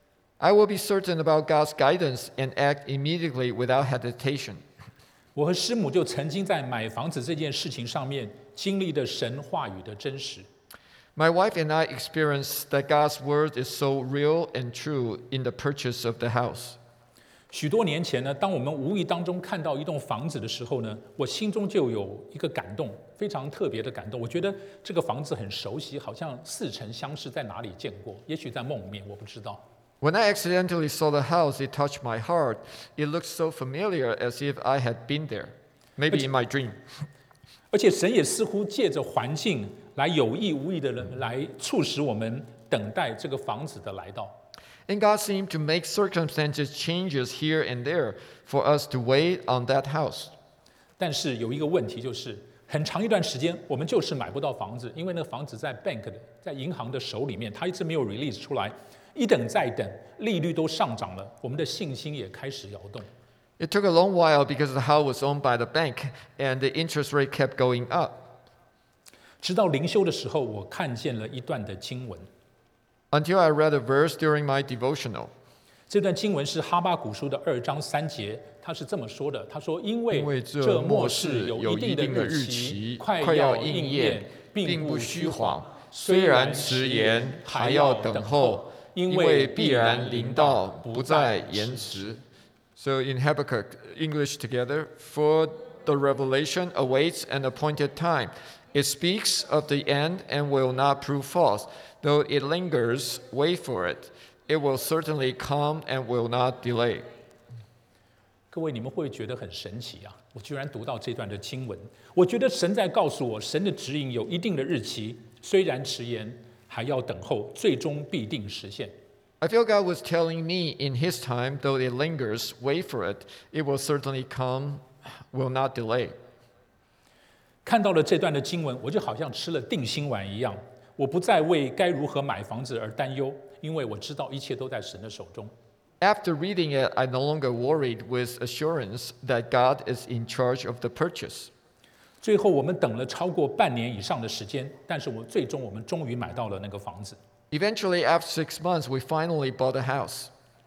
I will be certain about God's guidance and act immediately without hesitation. 我和师母就曾经在买房子这件事情上面经历了神话语的真实。 My wife and I experienced that God's word is so real and true in the purchase of the house. 许多年前呢，当我们无意当中看到一栋房子的时候呢，我心中就有一个感动，非常特别的感动。我觉得这个房子很熟悉，好像似曾相识，在哪里见过？也许在梦里面，我不知道。 When I accidentally saw the house, it touched my heart. It looked so familiar as if I had been there, maybe in my dream. 而且神也似乎借着环境来有意无意的来促使我们等待这个房子的来到。 And God seemed to make circumstances changes here and there for us to wait on that house. 但是有一个问题就是，很长一段时间我们就是买不到房子，因为那个房子在 bank 的，在银行的手里面，它一直没有 release 出来。一等再等，利率都上涨了，我们的信心也开始摇动。 It took a long while because the house was owned by the bank and the interest rate kept going up. 直到灵修的时候，我看见了一段的经文。 Until I read a verse during my devotional. 这段经文是哈巴谷书的二章三节，他是这么说的：他说，因为因为这这末末世世有有一一定的日定的日期期快快要要应应验验， 并不并不虚虚谎谎。 虽虽然然迟迟延， 延， 还还要要等候等候， 因为因为必必然然临临到， 到， 不不再再延迟迟。So in Habakkuk, English together, for the revelation awaits an appointed time. It speaks of the end and will not prove false. Though it lingers, wait for it. It will certainly come and will not delay. 各位，你们会不会觉得很神奇啊？我居然读到这段的经文，我觉得神在告诉我，神的指引有一定的日期，虽然迟延，还要等候，最终必定实现。 I feel God was telling me in His time, though it lingers, wait for it. It will certainly come, will not delay. 看到了这段的经文，我就好像吃了定心丸一样，我不再为该如何买房子而担忧，因为我知道一切都在神的手中。 After reading it, I no longer worried with assurance that God is in charge of the purchase. 最后，我们等了超过半年以上的时间，但是我最终我们终于买到了那个房子。 Eventually, after six months, we finally bought a house.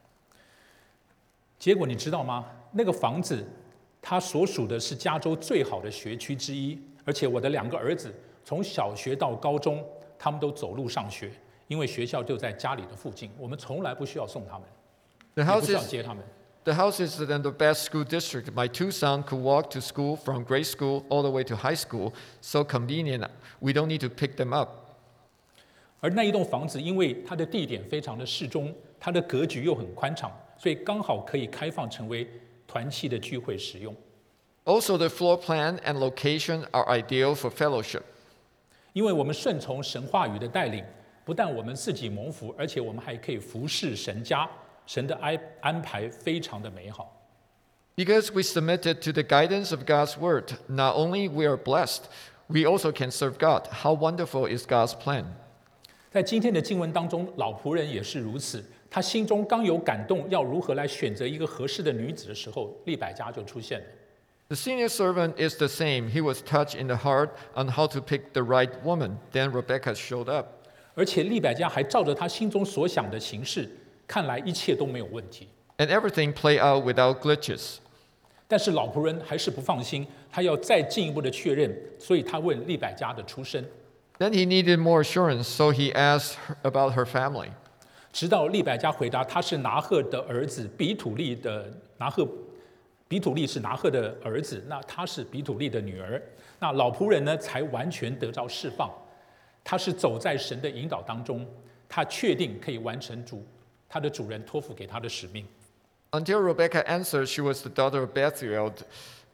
结果你知道吗？那个房子，它所属的是加州最好的学区之一，而且我的两个儿子从小学到高中，他们都走路上学，因为学校就在家里的附近，我们从来不需要送他们， The 也不 house 需要 is, 接他们。 the house is in the best school district. My two sons could walk to school from grade school all the way to high school. So convenient. We don't need to pick them up. 而那一栋房子，因为它的地点非常的适中，它的格局又很宽敞，所以刚好可以开放成为团契的聚会使用。 Also, the floor plan and location are ideal for fellowship. 因为我们顺从神话语的带领，不但我们自己蒙福，而且我们还可以服侍神家。神的安安排非常的美好。 Because we submitted to the guidance of God's word, not only we are blessed, we also can serve God. How wonderful is God's plan? 在今天的经文当中，老仆人也是如此。他心中刚有感动，要如何来选择一个合适的女子的时候，利百加就出现了。 The senior servant is the same. He was touched in the heart on how to pick the right woman. Then Rebecca showed up. 而且利百加还照着他心中所想的行事，看来一切都没有问题。 And everything played out without glitches. 但是老仆人还是不放心，他要再进一步的确认，所以他问利百加的出身。 Then he needed more assurance, so he asked her about her family. 直到利百加回答他是拿鹤的儿子比土利的拿鹤，比土利是拿鹤的儿子，那他是比土利的女儿。那老仆人呢，才完全得着释放。他是走在神的引导当中，他确定可以完成主他的主人托付给他的使命。 Until Rebecca answered she was the daughter of Bethuel,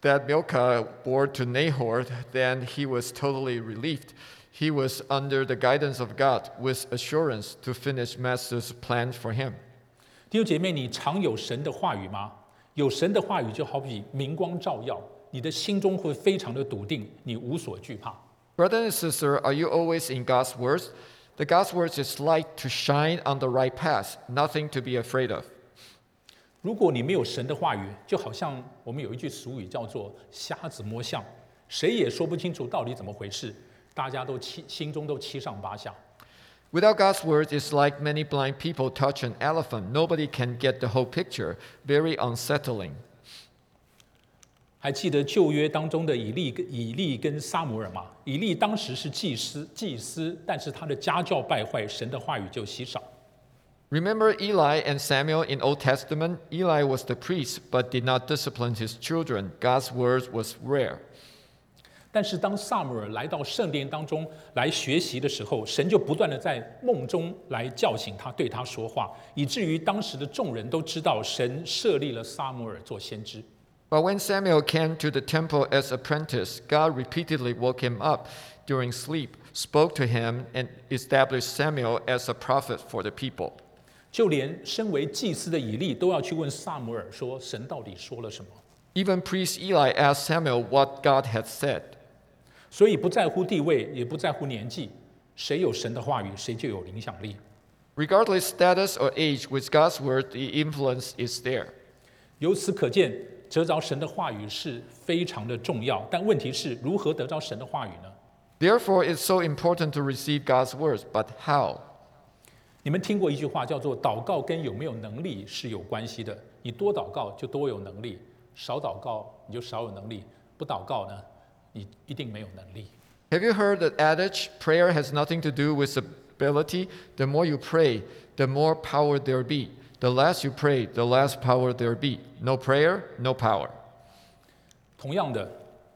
that Milcah bore to Nahor, then he was totally relieved. He was under the guidance of God with assurance to finish Master's plan for him. 弟兄姐妹，你常有神的话语吗？有神的话语就好比明光照耀，你的心中会非常的笃定，你无所惧怕。 Brother and sister, are you always in God's words? The God's words is light to shine on the right path, nothing to be afraid of. 如果你没有神的话语，就好像我们有一句俗语叫做“瞎子摸象”，谁也说不清楚到底怎么回事，大家都七心中都七上八下。 Without God's word, it's like many blind people touch an elephant. Nobody can get the whole picture. Very unsettling. 还记得旧约当中的以利、以利跟撒母耳吗？以利当时是祭司，祭司，但是他的家教败坏，神的话语就稀少。 Remember Eli and Samuel in Old Testament? Eli was the priest, but did not discipline his children. God's word was rare. 但是当撒母耳来到圣殿当中来学习的时候，神就不断的在梦中来叫醒他，对他说话，以至于当时的众人都知道神设立了撒母耳做先知。 But when Samuel came to the temple as apprentice, God repeatedly woke him up during sleep, spoke to him, and established Samuel as a prophet for the people. 就连身为祭司的以利都要去问撒母耳说，神到底说了什么？ Even priest Eli asked Samuel what God had said. 所以不在乎地位，也不在乎年纪，谁有神的话语，谁就有影响力。 Regardless status or age, with God's word, the influence is there. 由此可见，得着神的话语是非常的重要。但问题是如何得着神的话语呢？ Therefore, it's so important to receive God's words. But how? 你们听过一句话叫做“祷告跟有没有能力是有关系的”。你多祷告就多有能力，少祷告你就少有能力。不祷告呢，你一定没有能力。 Have you heard the adage, prayer has nothing to do with ability? The more you pray, the more power there be. The less you pray, the less power there be. No prayer, no power. 同样的，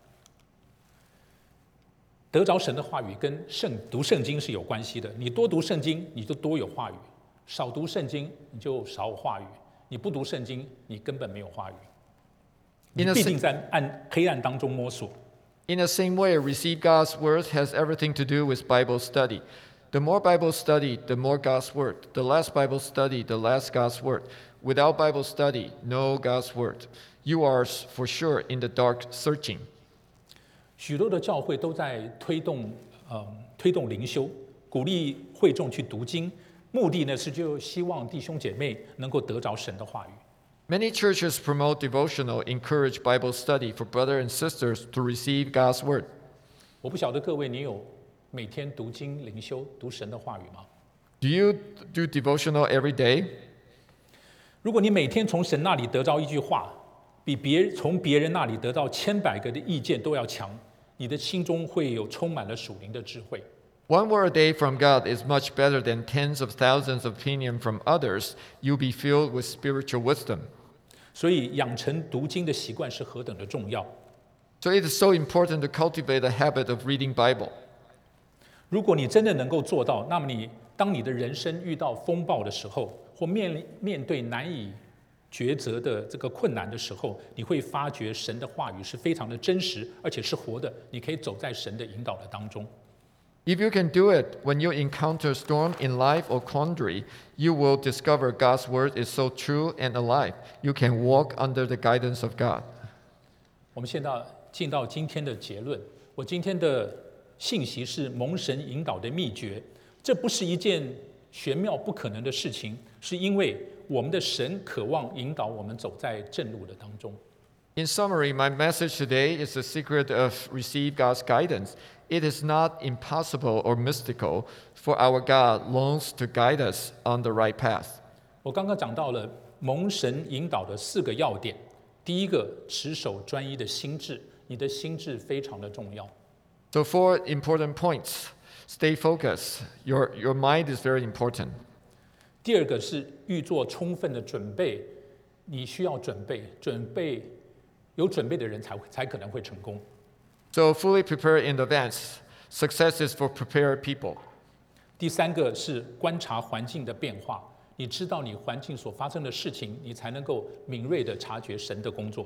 得着神的话语跟圣读圣经是有关系的。你多读圣经，你就多有话语；少读圣经，你就少有话语。你不读圣经，你根本没有话语。你必定在暗黑暗当中摸索。 In the same way, receive God's word has everything to do with Bible study. The more Bible study, the more God's word. The less Bible study, the less God's word. Without Bible study, no God's word. You are for sure in the dark searching. 许多的教会都在推动，呃，推动灵修，鼓励会众去读经，目的呢是就希望弟兄姐妹能够得着神的话语。 Many churches promote devotional, encourage Bible study for brothers and sisters to receive God's word. 我不晓得各位，你有每天读经灵修、读神的话语吗？ Do you do devotional every day? 如果你每天从神那里得到一句话，比别从别人那里得到千百个的意见都要强，你的心中会有充满了属灵的智慧。 One word a day from God is much better than tens of thousands of opinions from others. You'll be filled with spiritual wisdom. 所以养成读经的习惯是何等的重要。 So it is so important to cultivate the habit of reading Bible. 如果你真的能够做到，那么你当你的人生遇到风暴的时候，或面面对难以抉择的这个困难的时候，你会发觉神的话语是非常的真实，而且是活的。你可以走在神的引导的当中。 If you can do it when you encounter storm in life or quandary, you will discover God's word is so true and alive. You can walk under the guidance of God. 我们现在进到今天的结论。我今天的信息是蒙神引导的秘诀。这不是一件玄妙不可能的事情，是因为我们的神渴望引导我们走在正路的当中。 In summary, my message today is the secret of receive God's guidance. It is not impossible or mystical, for our God longs to guide us on the right path. 我刚刚讲到了蒙神引导的四个要点。第一个，持守专一的心智，你的心智非常的重要。 So four important points. Stay focused. Your, your mind is very important. 第二个是预做充分的准备，你需要准备，准备有准备的人才才可能会成功。 So fully prepare in advance. Success is for prepared people. 第三个是观察环境的变化，你知道你环境所发生的事情，你才能够敏锐地察觉神的工作。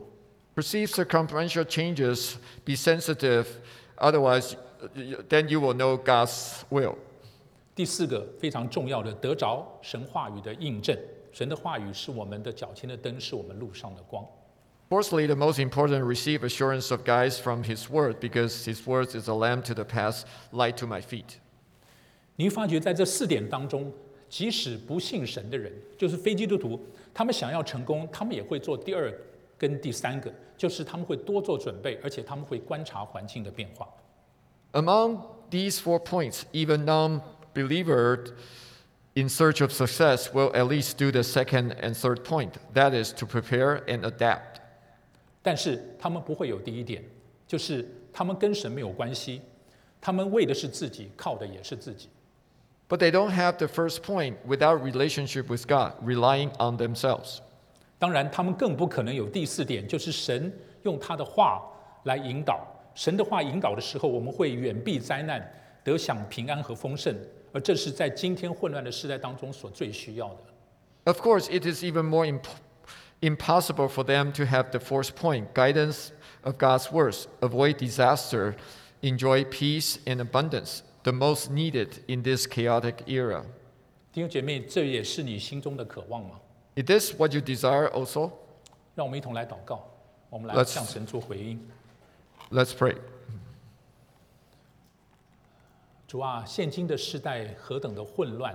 Perceive circumferential changes, be sensitive, otherwise, then you will know God's will. 第四个非常重要的，得着神话语的印证。神的话语是我们的脚前的灯，是我们路上的光。 Fourthly, the most important, receive assurance of guidance from His Word, because His Word is a lamp to the path, light to my feet. 你会发觉在这四点当中，即使不信神的人，就是非基督徒，他们想要成功，他们也会做第二跟第三个，就是他们会多做准备，而且他们会观察环境的变化。 Among these four points, even non-believers in search of success will at least do the second and third point, that is to prepare and adapt. 但是他们不会有第一点，就是他们跟神没有关系，他们为的是自己，靠的也是自己。 But they don't have the first point without relationship with God, relying on themselves. 当然，他们更不可能有第四点，就是神用他的话来引导。神的话引导的时候，我们会远避灾难，得享平安和丰盛，而这是在今天混乱的时代当中所最需要的。 Of course, it is even more imp- impossible for them to have the fourth point, guidance of God's words, avoid disaster, enjoy peace and abundance, the most needed in this chaotic era. 弟兄姐妹，这也是你心中的渴望吗？ Is this what you desire also? 让我们一同来祷告，我们来 Let's- 向神做回应。 Let's pray. 主啊，现今的世代何等的混乱！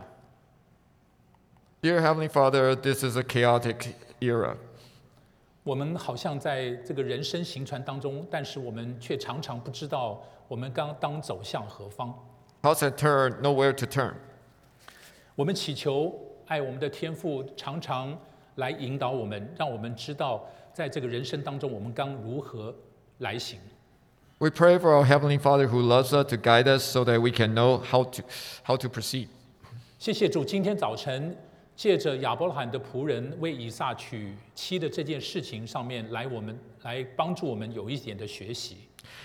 Dear Heavenly Father, this is a chaotic era. 我们好像在这个人生行船当中，但是我们却常常不知道我们刚当走向何方。 Toss and turn, nowhere to turn. 我们祈求爱我们的天父常常来引导我们，让我们知道在这个人生当中我们刚如何来行。 We pray for our Heavenly Father who loves us to guide us so that we can know how to, how to proceed. 谢谢主，今天早晨借着亚伯拉罕的仆人为以撒娶妻的这件事情上面来，我们来帮助我们有一点的学习。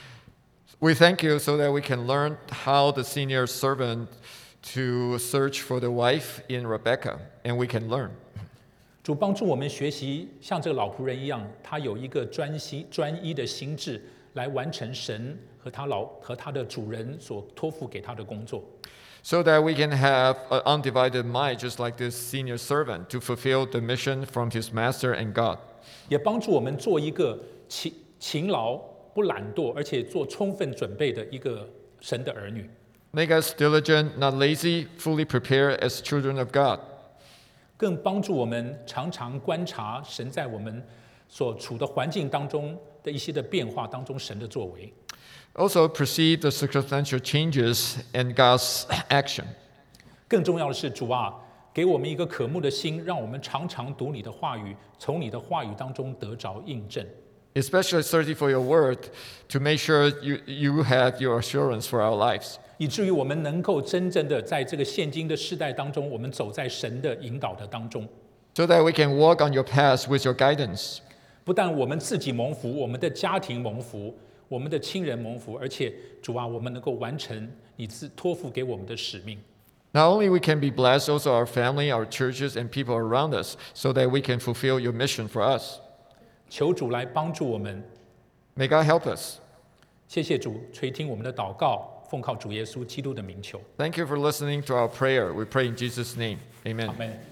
We thank you so that we can learn how the senior servant to search for the wife in Rebecca, and we can learn. 主帮助我们学习，像这个老仆人一样，他有一个专心专一的心智，来完成神和他老和他的主人所托付给他的工作。 So that we can have an undivided mind, just like this senior servant, to fulfill the mission from his master and God. 也帮助我们做一个勤勤劳、不懒惰，而且做充分准备的一个神的儿女。 Make us diligent, not lazy, fully prepared as children of God. 更帮助我们常常观察神在我们所处的环境当中的一些的变化当中，神的作为。 Also perceive the circumstantial changes and God's action. 更重要的是，主啊，给我们一个渴慕的心，让我们常常读你的话语，从你的话语当中得着印证。 Especially searching for your word to make sure you, you have your assurance for our lives. 以至于我们能够真正的在这个现今的世代当中，我们走在神的引导的当中。 So that we can walk on your path with your guidance. 不但我们自己蒙福，我们的家庭蒙福，我们的亲人蒙福，而且主啊，我们能够完成你自托付给我们的使命。 Not only we can be blessed, also our family, our churches, and people around us, so that we can fulfill your mission for us. 求主来帮助我们， May God help us. 谢谢主垂听我们的祷告，奉靠主耶稣基督的名求， Thank you for listening to our prayer. We pray in Jesus' name. Amen. 阿门。